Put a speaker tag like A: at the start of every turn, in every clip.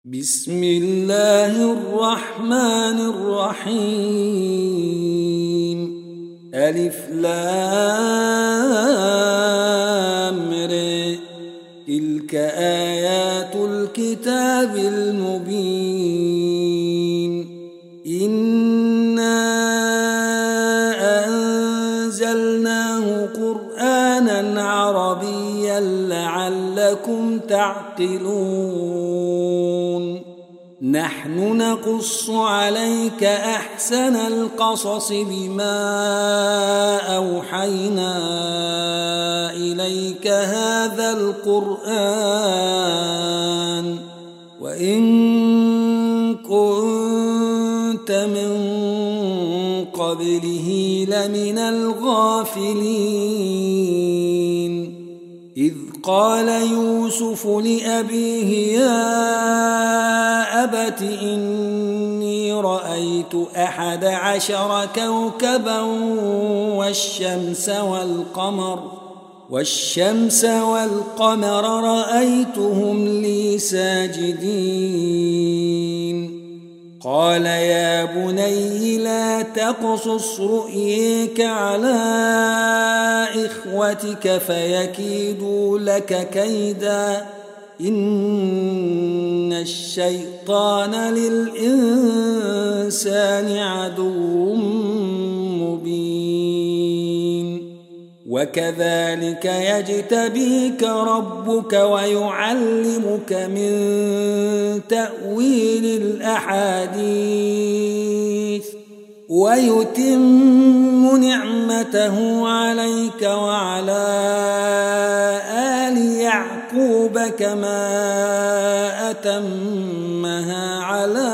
A: بسم الله الرحمن الرحيم. ألف لام ر. تلك آيات الكتاب المبين. إنا أنزلناه قرآنا عربيا لعلكم تعقلون. نحن نقص عليك أحسن القصص بما أوحينا إليك هذا القرآن وإن كنت من قبله لمن الغافلين. إذ قال يوسف لأبيه يا أبت إني رأيت 11 كوكبا والشمس والقمر رأيتهم لي ساجدين. قال يا بني لا تقصص رؤيك على إخوتك فيكيدوا لك كيدا إن الشيطان للإنسان عدو مبين. وكذلك يجتبيك ربك ويعلمك من تأويل الأحاديث ويتم نعمته عليك وعلى آل يعقوب كما أتمها على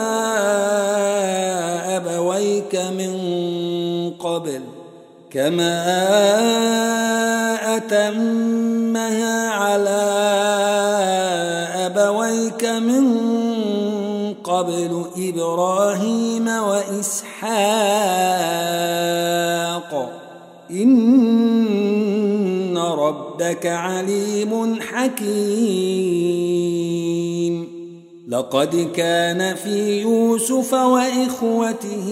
A: أبويك من قبل إبراهيم وإسحاق إن ربك عليم حكيم. لقد كان في يوسف وإخوته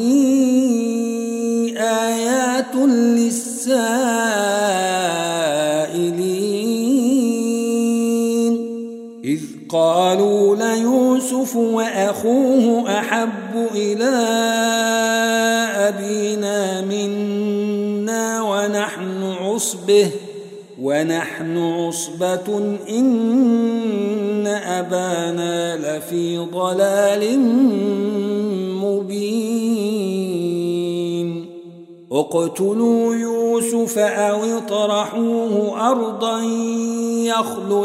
A: آيات للسائلين إذ قالوا ليوسف وأخوه أحب إلى أبينا منا ونحن عصبة إن أبانا لفي ضلال مبين. اقتلوا يوسف أو اطرحوه أرضا يخل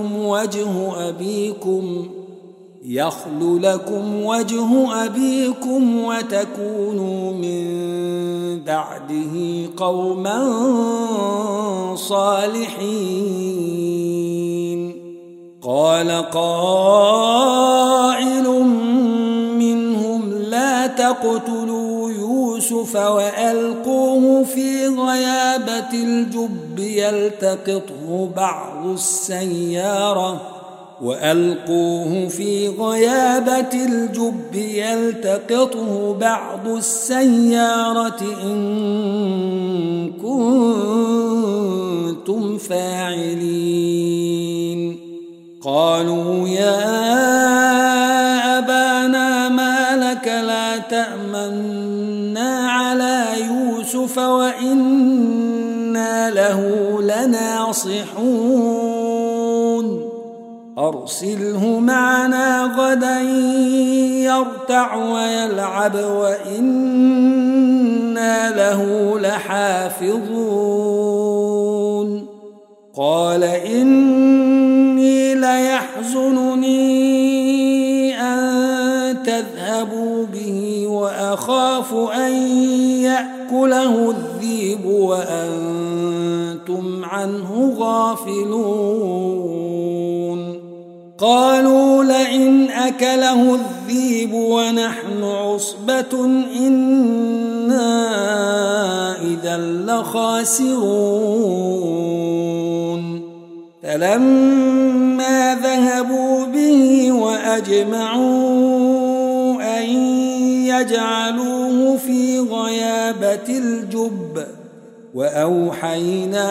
A: لكم وجه أبيكم وتكونوا من بعده قوما صالحين. قال قائل منهم لا تقتلوا يوسف وألقوه في غيابة الجب يلتقطه بعض السيارة إن كنتم فاعلين. قالوا يا أبانا ما لك لا تأمنا على يوسف وإنا له لناصحون. أرسله معنا غدا يرتع ويلعب وإنا له لحافظون. قال إني ليحزنني أن تذهبوا به وأخاف أن يأكله الذئب وأنتم عنه غافلون. قالوا لئن أكله الذئب ونحن عصبة إنا إذا لخاسرون. فلما ذهبوا به وأجمعوا أن يجعلوه في غيابة الجب وأوحينا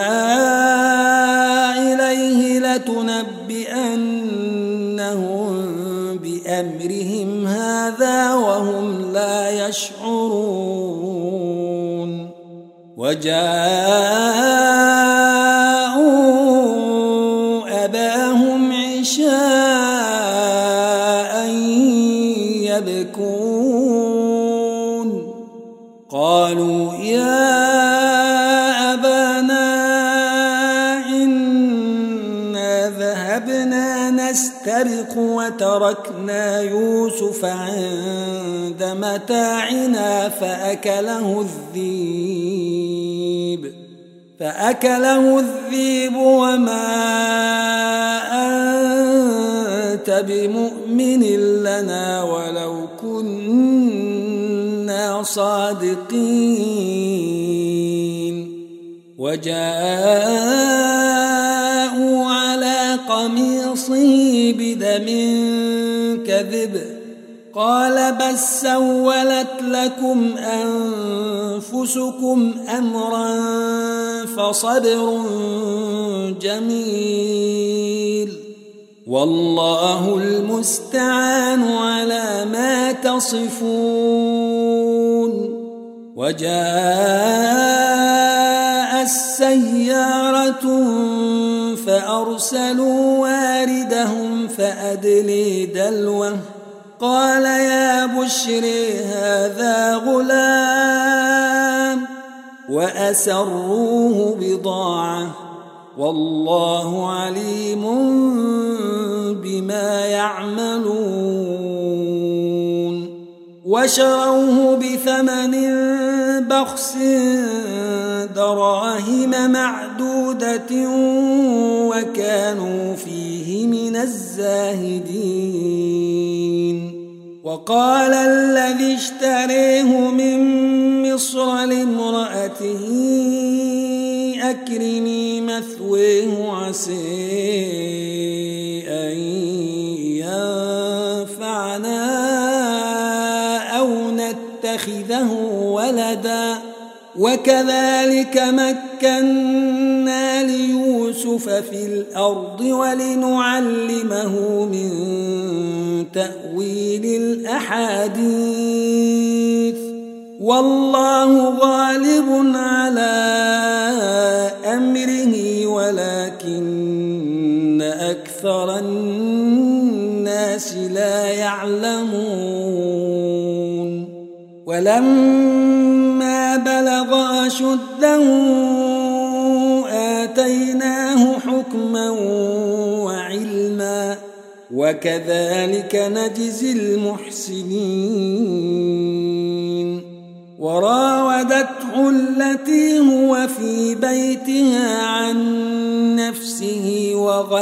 A: إليه لتنبئنهم بأمرهم هذا وهم لا يشعرون وجاءوا أباهم عشاء يبكون قالوا يا أبانا إنا ذهبنا نستبق وتركنا يوسف عند متاعنا فأكله الذئب وما أنت بمؤمن لنا ولو كنا صادقين وجاءوا على قميصه بدم كذب قال بل سولت لكم أنفسكم أمرا فصبر جميل والله المستعان على ما تصفون وجاء السيارة فأرسلوا واردهم فأدلي دلوه قال يا بشري هذا غلام وأسروه بضاعة والله عليم بما يعملون وشروه بثمن بخس دراهم معدودة وكانوا فيه من الزاهدين وقال الذي اشتريه من مصر لامرأته أكرمي مثواه عسى أن ينفعنا أو نتخذه ولدا وكذلك مكنا ليوسف في الأرض ولنعلمه من تأويل الأحاديث والله غالب على أمره ولكن أكثر الناس لا يعلمون ولما بلغ أشده آتيناه حكما وعلما وكذلك نجزي المحسنين وراودته التي هو في بيتها عن نفسه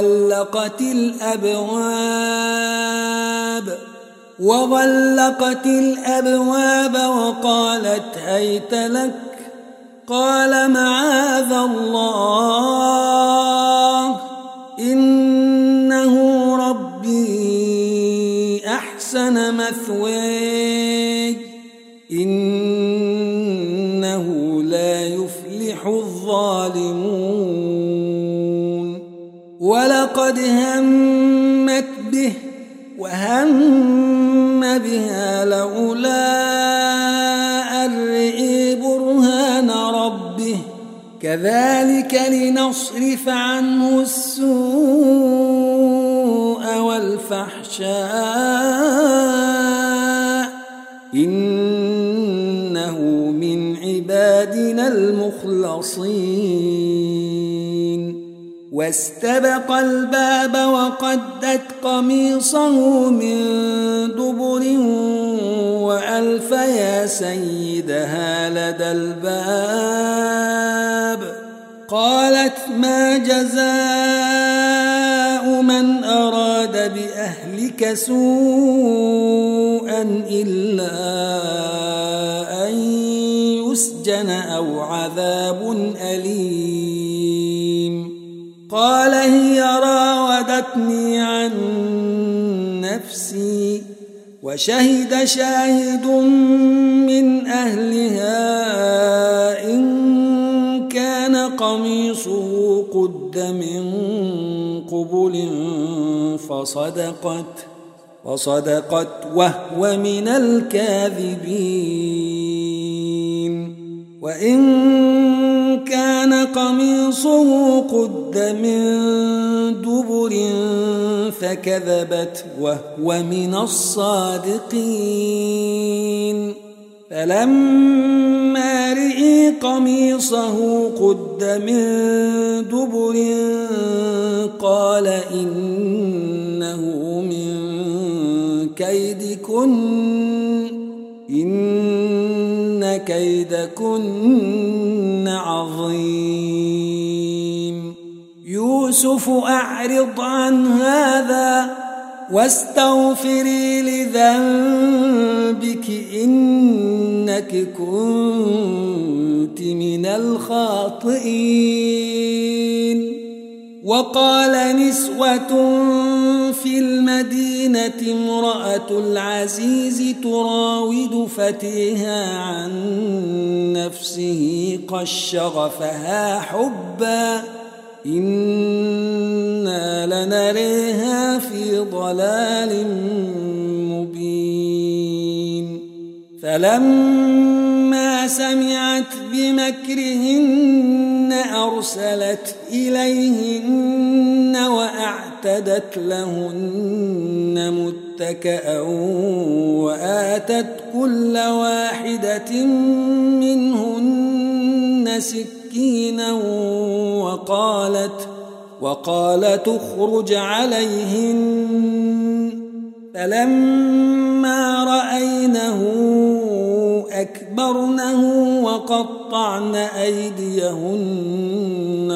A: وغلقت الأبواب وقالت هيت لك قال معاذ الله إنه ربي أحسن مثواي إنه لا يفلح الظالمون ولقد همت به وهم بها لولا أن رئي برهان ربه كذلك لنصرف عنه السوء والفحشاء إنه من عبادنا المخلصين واستبق الباب وقدت قميصه من دبر وألف يا سيدها لدى الباب قالت ما جزاء من أراد بأهلك سوءا إلا أن يسجن أو عذاب أليم قال هي وشهد شاهد من أهلها إن كان قميصه قد من قبل فصدقت وهو من الكاذبين وإن كان قميصه قد من دبر فكذبت وهو من الصادقين فلما رئي قميصه قد من دبر قال إنه من كيدكن إن كيدكن عظيم يوسف أعرض عن هذا واستغفري لذنبك إنك كنت من الخاطئين وقال نسوة في المدينة امرأة العزيز تراود فتيها عن نفسه قد شغفها حبا إنا لنريها في ضلال مبين فلما سمعت بمكرهن أرسلت إليهن وأعتدت لهن متكأ وآتت كل واحدة منهن سكينا وقالت اخرج عليهن فلما رأينه أكبرنه وقطعن أيديهن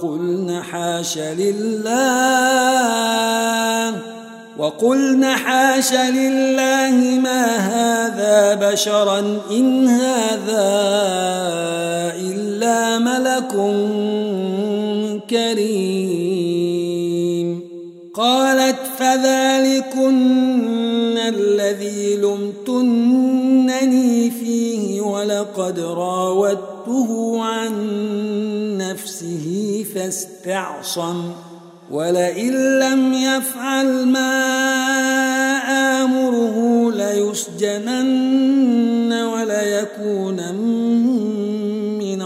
A: وقلن حاش لله ما هذا بشرا إن هذا إلا ملك كريم قالت فذلكن الذي لمتنني فيه ولقد راودته عن نفسه فاستعصم ولئن لم يفعل ما آمره ليسجنن وليكون من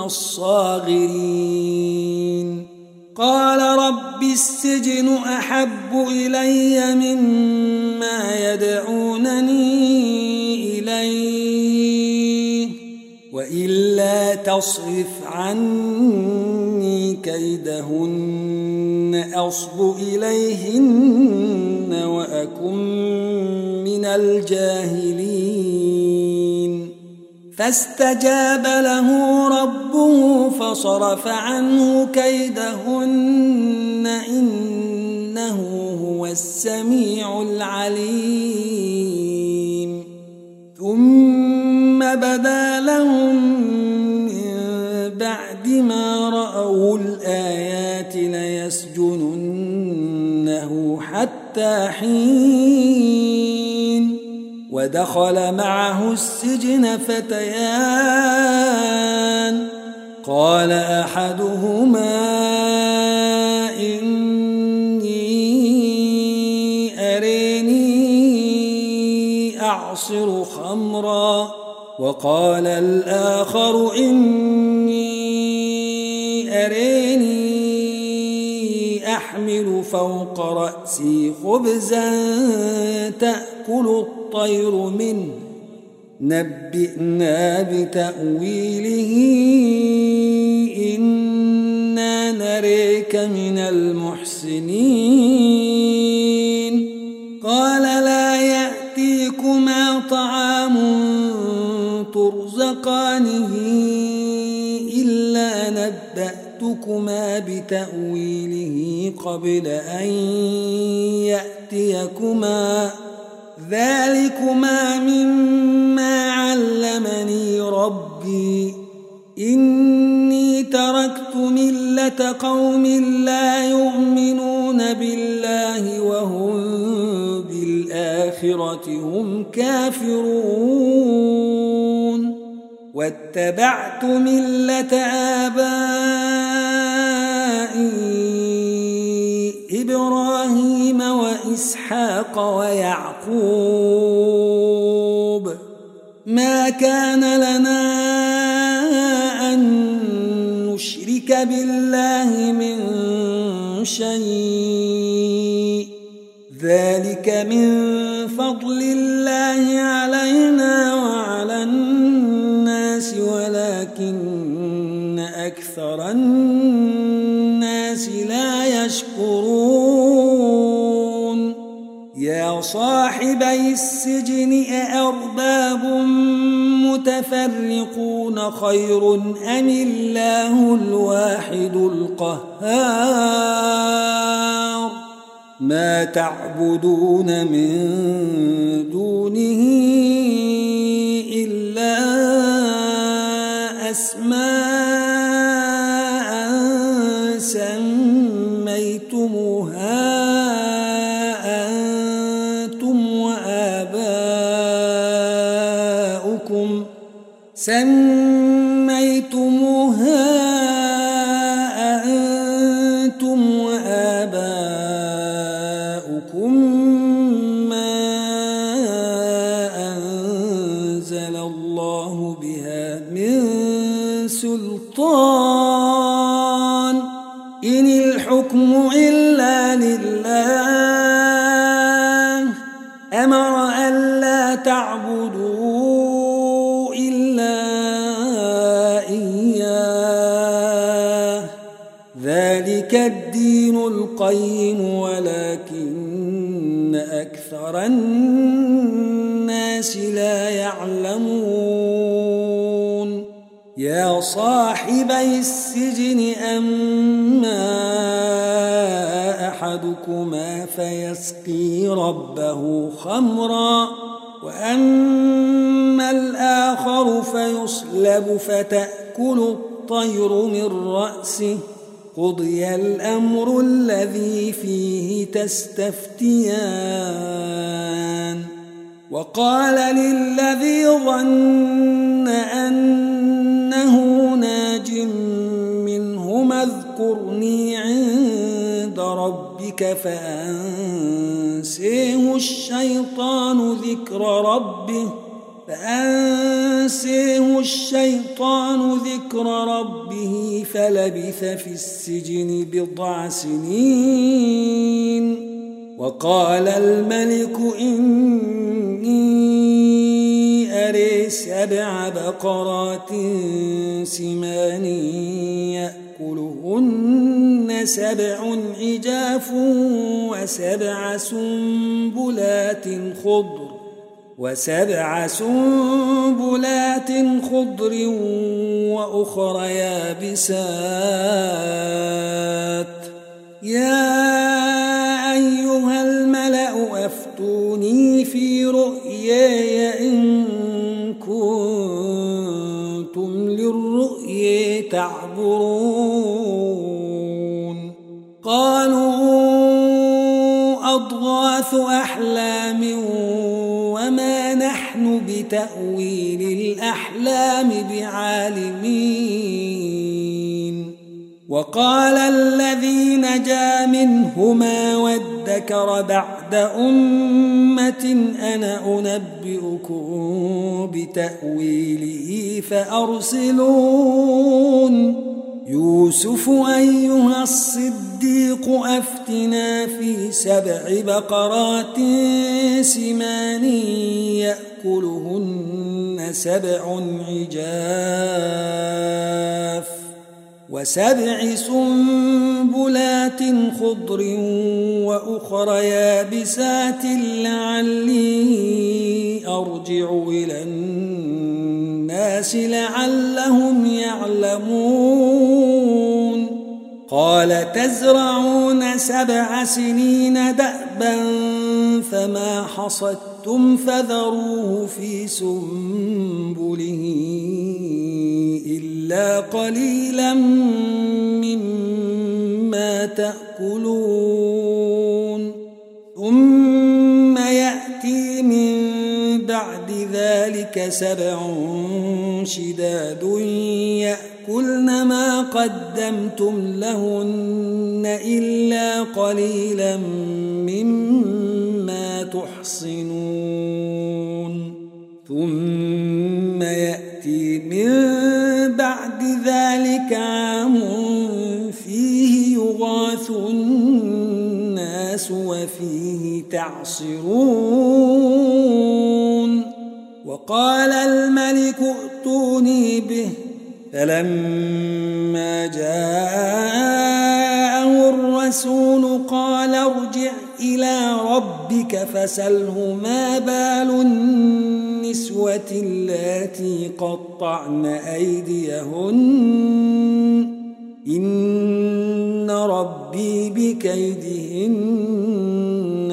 A: الصاغرين قال رب السجن أحب إلي مما يدعونني إليه وإلا تصرف عني كيدهن أصب إليهن وأكن من الجاهلين فاستجاب له ربه فصرف عنه كيدهن إنه هو السميع العليم ثم بدا لهم من بعد ما رأوا الآيات ليسجننه حتى حين ودخل معه السجن فتيان قال أحدهما إني أريني أعصر خمرا وقال الآخر إني أريني أحمل فوق رأسي خبزا تأكل الطير منه نبئنا بتأويله إنا نريك من المحسنين قال لا يأتيكما طعام ترزقانه إلا نبأتكما بتأويله قبل أن يأتيكما ذلكما مما علمني ربي إني تركت ملة قوم لا يؤمنون بالله وهم بالآخرة وبالآخرة هم كافرون واتبعت ملة آبائي إبراهيم وإسحاق ويعقوب ما كان لنا أن نشرك بالله من شيء ذلك من فضل الله علينا وعلى الناس ولكن أكثر الناس لا يشكرون يا صاحبي السجن أأرباب متفرقون خير أم الله الواحد القهار ما تعبدون من دونه إلا أسماء سميتموها أنتم وآباؤكم ما أنزل الله بها من سلطان إن الحكم إلا لله أمر ألا تعبدوا إلا إياه ذلك الدين القيم ولكن أكثر الناس لا يعلمون يا صاحبي السجن أما أحدكما فيسقي ربه خمرا وأما الآخر فيصلب فتأكل الطير من رأسه قضي الأمر الذي فيه تستفتيان وقال للذي ظن أنه ناج منهما اذكرني عند ربك فأنسيه الشيطان ذكر ربه فلبث في السجن بضع سنين وقال الملك إني أري 7 بقرات سمان يأكلهن 7 عجاف وسبع سنبلات خضر وأخر يابسات يا أيها الملأ أفتوني في رؤياي إن كنتم للرؤيا تعبرون قالوا أضغاث أحلام وما نحن بتأويل الأحلام بعالمين وقال الذي نجا منهما وادكر بعد أمة أنا أنبئكم بتأويله فأرسلون يوسف أيها الصديق أفتنا في 7 بقرات سمان يأكلهن 7 عجاف و7 سنبلات خضر وأخر يابسات لعلي أرجع إلى الناس لعلهم يعلمون قال تزرعون 7 سنين دأبا فما حصدتم فذروه في سنبله إلا قليلا مما تأكلون ثم يأتي بعد ذلك 7 شداد يأكلن ما قدمتم لهن إلا قليلا مما تحصنون ثم يأتي من بعد ذلك عام فيه يغاث الناس وفيه تعصرون وقال الملك ائتوني به فلما جاءه الرسول قال ارجع إلى ربك فسله ما بال النسوة اللاتي قطعن أيديهن إن ربي بكيدهن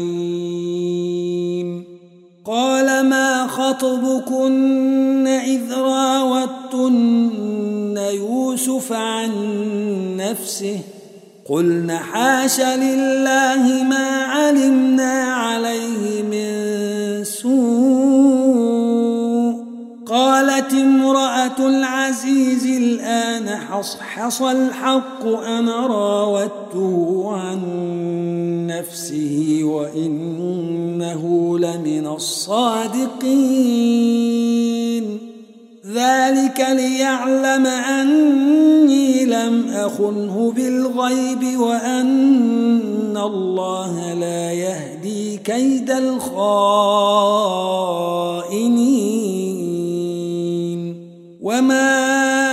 A: عليم قال ما خطبكن إذ راوتن يوسف عن نفسه قلن حاش لله ما علمنا عليه من سوء قالت امرأة العزيز الآن حصحص الحق أنا راودته عن نفسه وإنه لمن الصادقين ذلك ليعلم أني لم أخنه بالغيب وأن الله لا يهدي كيد الخائنين وما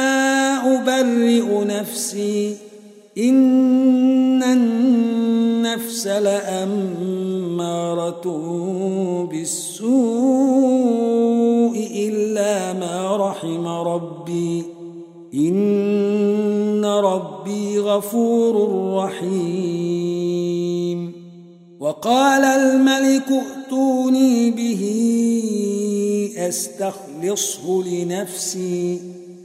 A: أبرئ نفسي إن النفس لأمارة بالسوء إلا ما رحم ربي إن ربي غفور رحيم وقال الملك ائتوني به أستخلصه لنفسي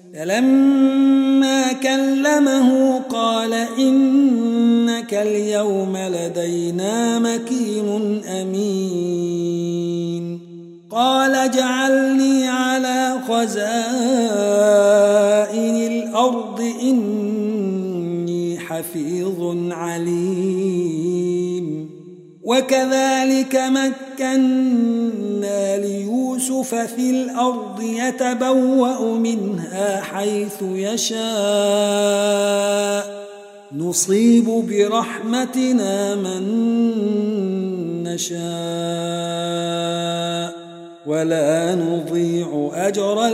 A: فلما كلمه قال إنك اليوم لدينا مكين أمين قال اجعلني على خزائن الأرض إني حفيظ عليم وكذلك مكنا ليوسف في الأرض يتبوأ منها حيث يشاء نصيب برحمتنا من نشاء ولا نضيع أجر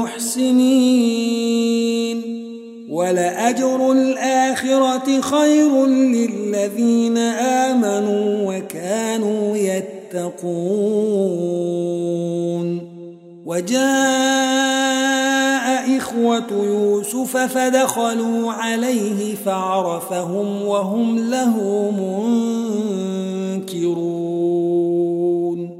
A: المحسنين ولأجر الآخرة خير للذين آمنوا وكانوا يتقون وجاء إخوة يوسف فدخلوا عليه فعرفهم وهم له منكرون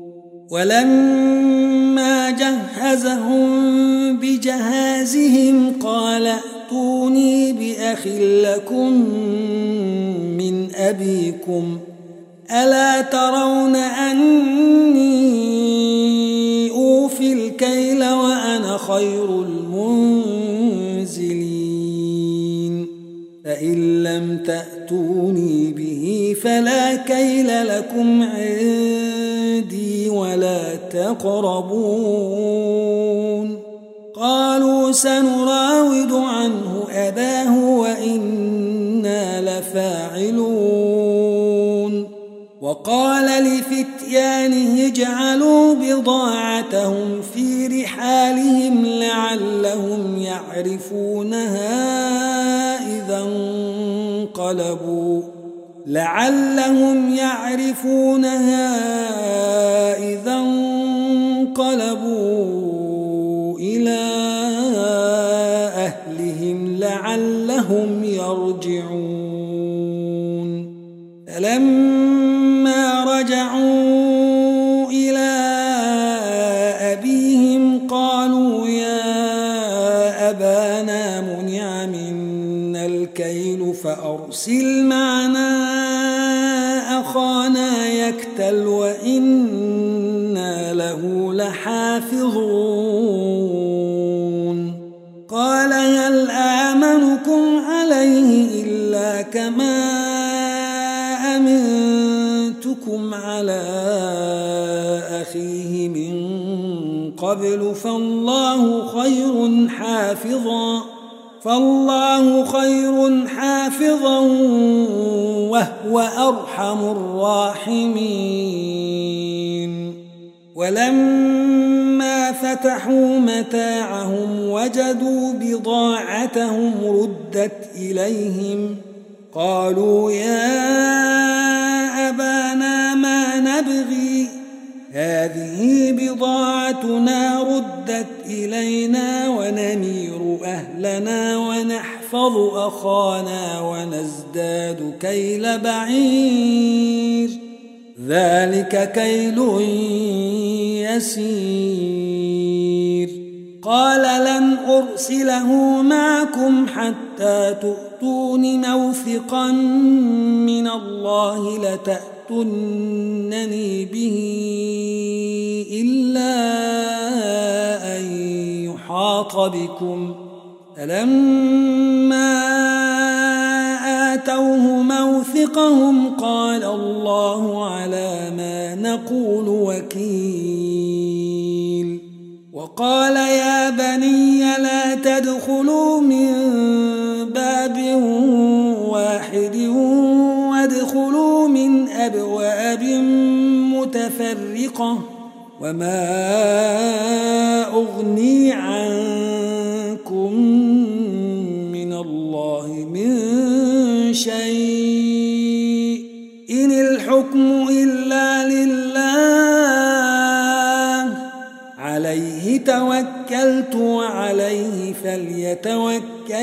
A: ولما جهزهم بجهازهم قال ائتوني بأخ لكم من أبيكم ألا ترون أني أوفي الكيل وأنا خير المنزلين فإن لم تأتوني به فلا كيل لكم عندي ولا تقربون قالوا سنراود عنه أباه وإنا لفاعلون وقال لفتيانه اجعلوا بضاعتهم في رحالهم لعلهم يعرفونها إذا انقلبوا إلى أهلهم لعلهم يرجعون فلما رجعوا إلى أبيهم قالوا يا أبانا منع منا الكيل فأرسل معنا أخانا يكتل وإنا له لحافظون قال هل آمنكم عليه إلا كما أمنتكم على أخيه من قبل فالله خير حافظا وهو أرحم الراحمين ولما فتحوا متاعهم وجدوا بضاعتهم ردت إليهم قالوا يا أبانا ما نبغي هذه بضاعتنا ردت إلينا ونمير أهلنا ونحفظ أخانا ونزداد كيل بعير ذلك كيل يسير قال لن أرسله معكم حتى تؤتون موثقا من الله لتأتونني به إلا أن يحاط بكم فلما آتوه موثقهم قال الله على ما نقول وكيل وقال يا بني لا تدخلوا من باب واحد وادخلوا من أبواب متفرقة وما أغني عنكم من الله من شيء إن الحكم إلا لله عليه توكلت وعليه فليتوكل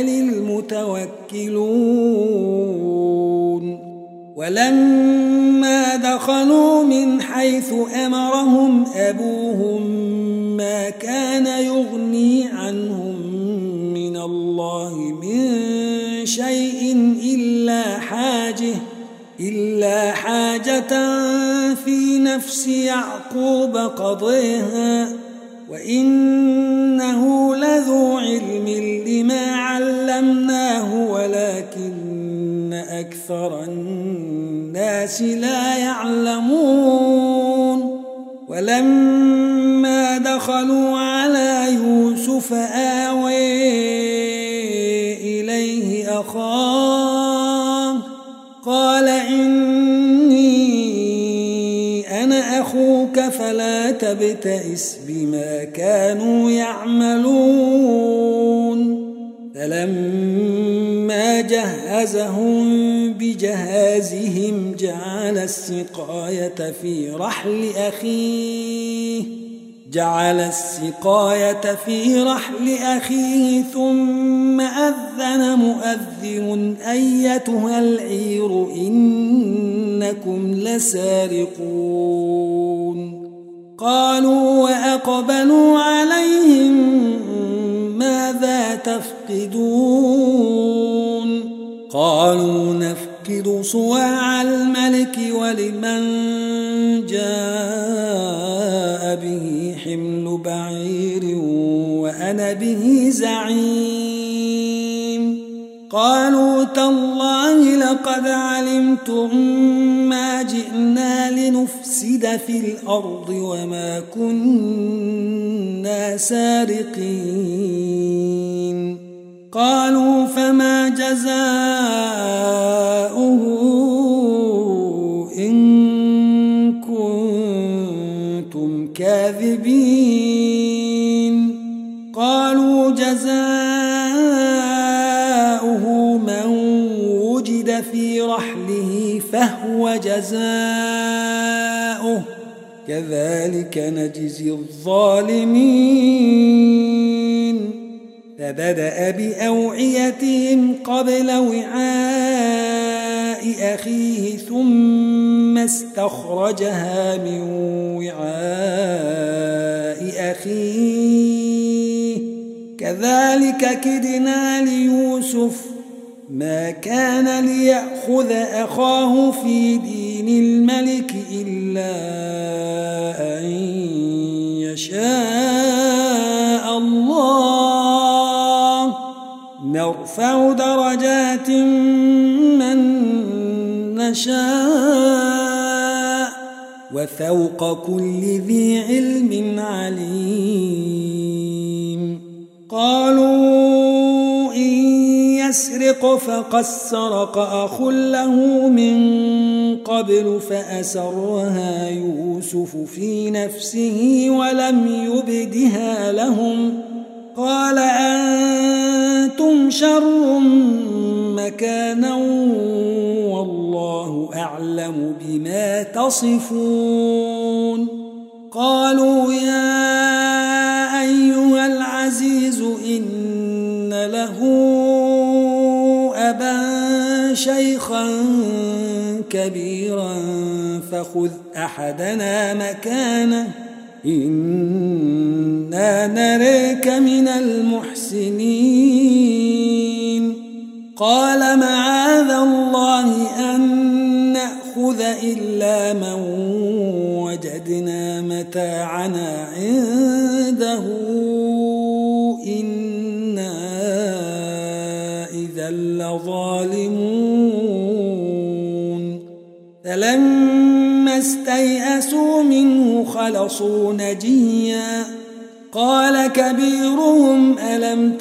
A: المتوكلون ولما دخلوا من حيث أمرهم أبوهم ما كان يغني عنهم من الله من شيء إلا حاجة في نفس يعقوب قضيها وإنه لذو علم لما علمناه ولكن أكثر الناس لا يعلمون ولما دخلوا على يوسف آوي إليه أخاه قال إني أنا أخوك فلا تبتئس بما كانوا يعملون فلما جهزهم بجهازهم جعل السقاية في رحل أخيه ثم أذن مؤذن أيتها العير إنكم لسارقون قالوا وأقبلوا عليهم ماذا تفقدون قالوا نفقد صواع الملك ولمن جاء به حمل بعير وأنا به زعيم قالوا تالله لقد علمتم ما جئنا لنفسد في الأرض وما كنا سارقين قالوا فما جزاؤه إن كنتم كاذبين قالوا جزاؤه من وجد في رحله فهو جزاؤه كذلك نجزي الظالمين فبدأ بأوعيتهم قبل وعاء أخيه ثم استخرجها من وعاء أخيه كذلك كدنا ليوسف ما كان ليأخذ أخاه في دين الملك إلا أن شاء الله نرفع درجات من نشاء وفوق كل ذي علم عليم. قالوا إن يسرق فقد سرق أخ له من قبل فأسرها يوسف في نفسه ولم يبدها لهم قال أنتم شر مكانا والله أعلم بما تصفون. قالوا يا أيها العزيز إن له أبا شيخا كبيرا فخذ أحدنا مكانه إنا نريك من المحسنين. قال معاذ الله أن نأخذ إلا من وجدنا متاعنا عنده إنا إذا لظالمون. فلما استيئسوا منه خلصوا نجيا قال كبيرهم ألم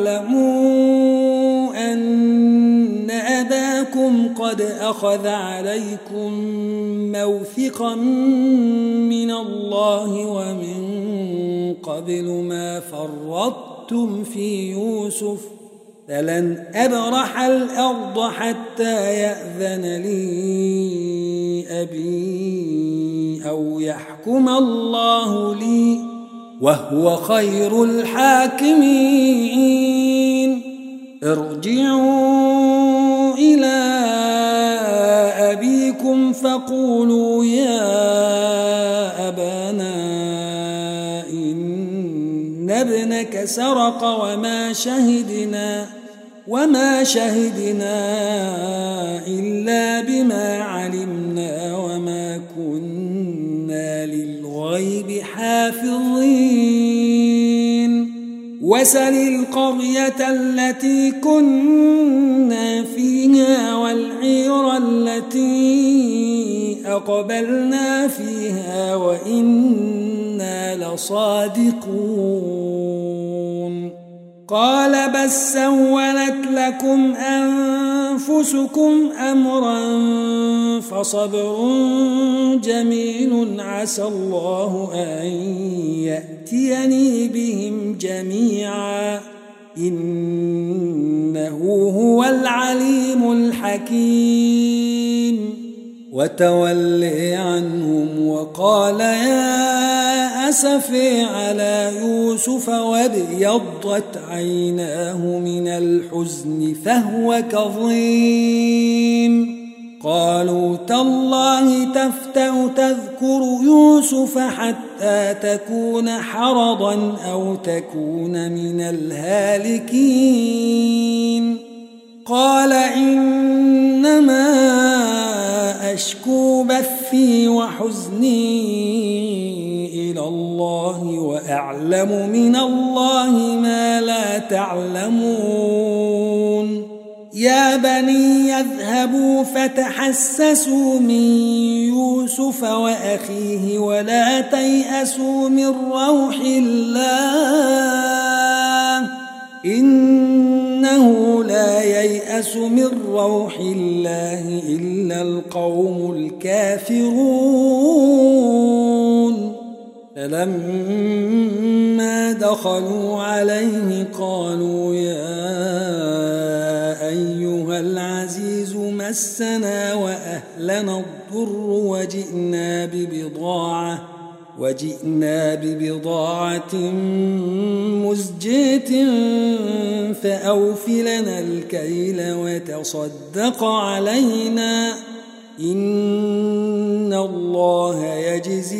A: تعلموا أن أباكم قد أخذ عليكم موثقا من الله ومن قبل ما فرطتم في يوسف فلن أبرح الأرض حتى يأذن لي أبي أو يحكم الله لي وهو خير الحاكمين. ارجعوا إلى أبيكم فقولوا يا أبانا إن ابنك سرق وما شهدنا إلا بما علمنا وما كنا للغيب حافظين. وسل القرية التي كنا فيها والعير التي أقبلنا فيها وإنا لصادقون. قال بل سولت لكم أنفسكم أمرا فصبر جميل عسى الله أن يأتيني بهم جميعا إنه هو العليم الحكيم. وتولي عنهم وقال يا أسفي على يوسف وابيضت عيناه من الحزن فهو كظيم. قالوا تالله تفتأ تذكر يوسف حتى تكون حرضا أو تكون من الهالكين. قال إنما أشكو بثي وحزني إلى الله وأعلم من الله ما لا تعلمون. يا بني يذهبوا فتحسسوا من يوسف وأخيه ولا تيأسوا من روح الله إنه لا ييأس من روح الله إلا القوم الكافرون. فلما دخلوا عليه قالوا يا أيها العزيز مسنا وأهلنا الضر وجئنا ببضاعة مزجاة فأوف لنا الكيل وتصدق علينا إن الله يجزي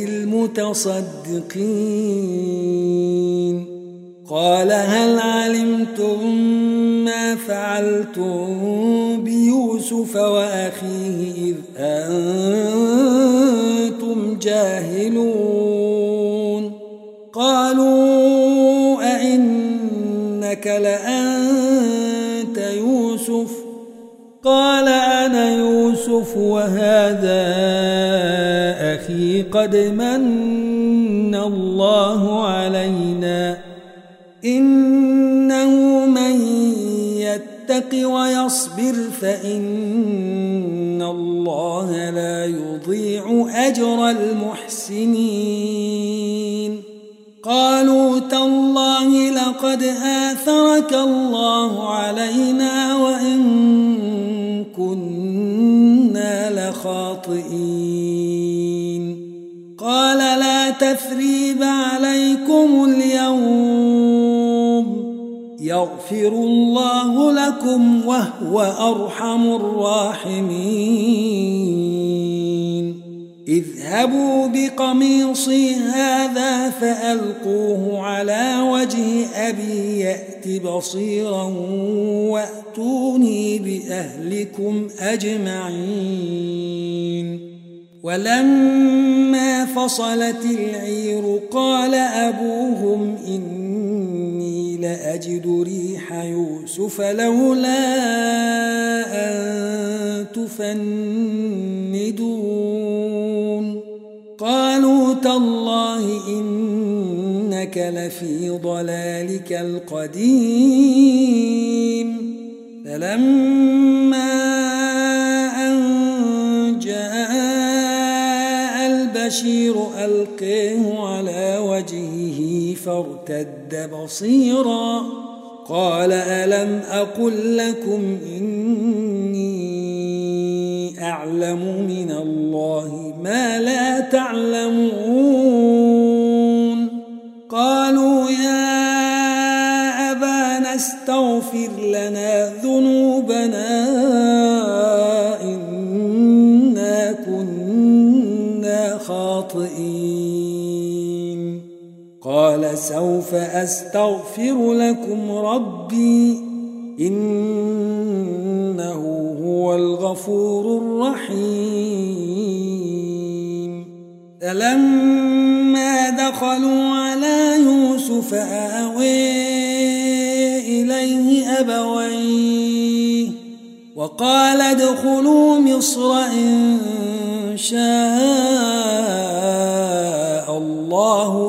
A: المتصدقين. قال هل علمتم ما فعلتم بيوسف وأخيه إذ أنتم جاهلون. قالوا أئنك لأنت يوسف قال أنا يوسف وهذا أخي قد من الله علينا إنه من يتق ويصبر فإن الله لا يضيع أجر المحسنين قالوا تالله لقد آثرك الله علينا وإن كنا لخاطئين قال لا تثريب عليكم اليوم يغفر الله لكم وهو أرحم الراحمين اذهبوا بقميصي هذا فألقوه على وجه أبي يأت بصيرا وأتوني بأهلكم أجمعين ولما فصلت العير قال أبوهم إني لأجد ريح يوسف لولا أن تفندون قالوا تالله إنك لفي ضلالك القديم فلما أن جاء البشير ألقيه على وجهه فارتد بصيرا قال ألم أقل لكم إني أعلم من الله ما لا تعلمون قالوا يا أبانا استغفر لنا ذنوبنا إنا كنا خاطئين قال سوف أستغفر لكم ربي إنه هو الغفور الرحيم فلما دخلوا على يوسف آوي إليه أبويه وقال ادخلوا مصر إن شاء الله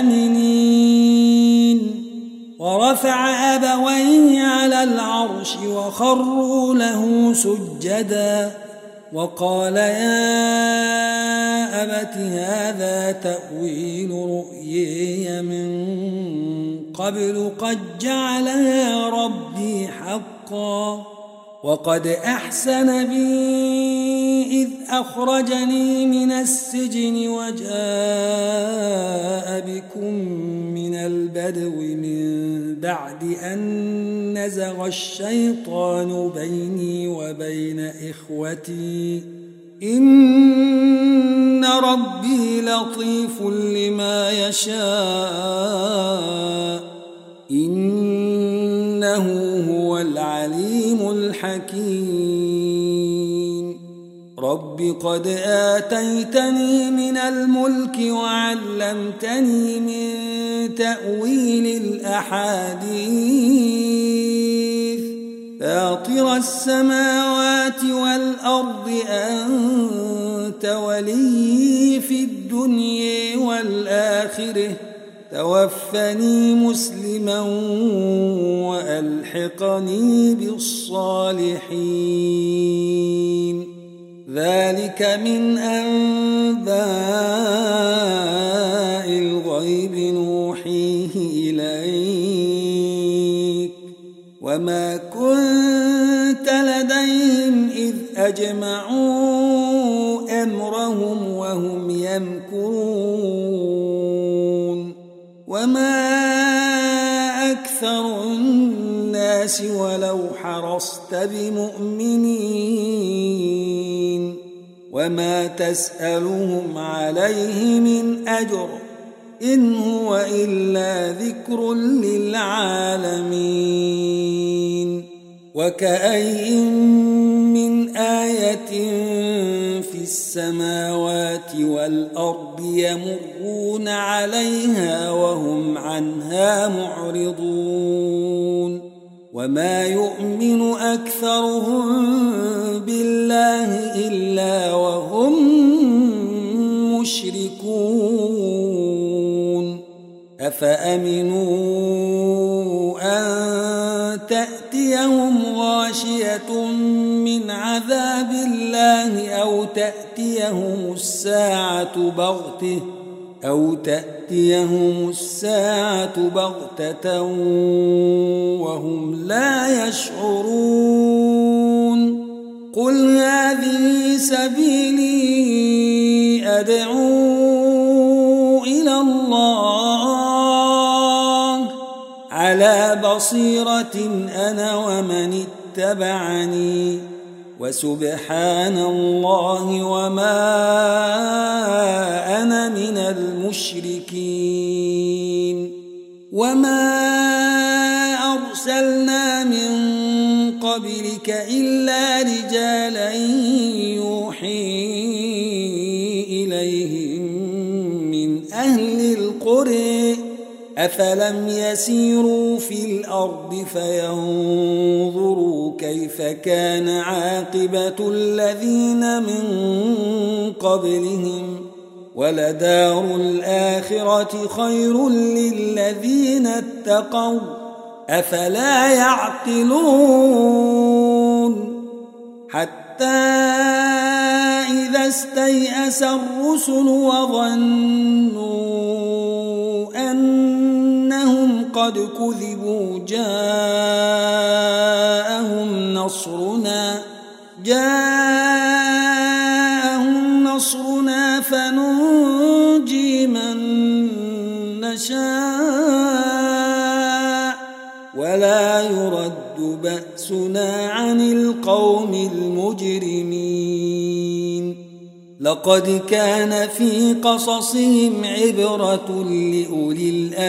A: آمنين ورفع أبويه على العرش وخروا له سجدا وقال يا أبت هذا تأويل رؤياي من قبل قد جعلها ربي حقا وقد أحسن بي إذ أخرجني من السجن وجاء بكم من البدو من بعد أن نزغ الشيطان بيني وبين إخوتي إن ربي لطيف لما يشاء إنه هو العليم الحكيم رب قد آتيتني من الملك وعلمتني من تأويل الأحاديث فاطر السماوات والأرض أنت ولي في الدنيا والآخرة توفني مسلما وألحقني بالصالحين ذلك من أنباء الغيب نوحيه إليك وما كنت لديهم إذ أجمعوا أمرهم وهم يمكرون وما أكثر الناس ولو حرصت بمؤمنين وما تسألهم عليه من أجر إن هو إلا ذكر للعالمين وكأين من آية في السماوات والأرض يمرون عليها وهم عنها معرضون وما يؤمن أكثرهم بالله إلا وهم مشركون أفأمنوا أن تأتيهم غاشية من عذاب الله أو تأتيهم الساعة بغتة وهم لا يشعرون قل هذه سبيلي أدعو إلى الله على بصيرة أنا ومن اتبعني وسبحان الله وما أنا من المشركين وما أرسلنا من قبلك إلا رجالا يوحي إليهم من أهل القرى أفلم يسيروا في الأرض فينظروا كيف كان عاقبة الذين من قبلهم ولدار الآخرة خير للذين اتقوا أفلا يعقلون حتى إذا استيأس الرسل وظنوا أنهم قد كذبوا جاءهم نصرنا فننجي من نشاء ولا يرد بأسنا عن القوم المجرمين لقد كان في قصصهم عبرة لأولي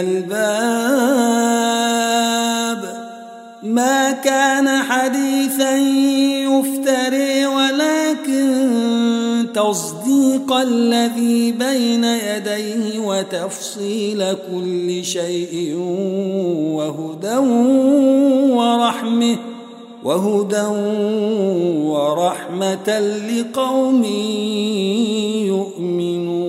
A: الألباب ما كان حديثا يفتري ولكن تصديق الذي بين يديه وتفصيل كل شيء وهدى ورحمة لقوم يؤمنون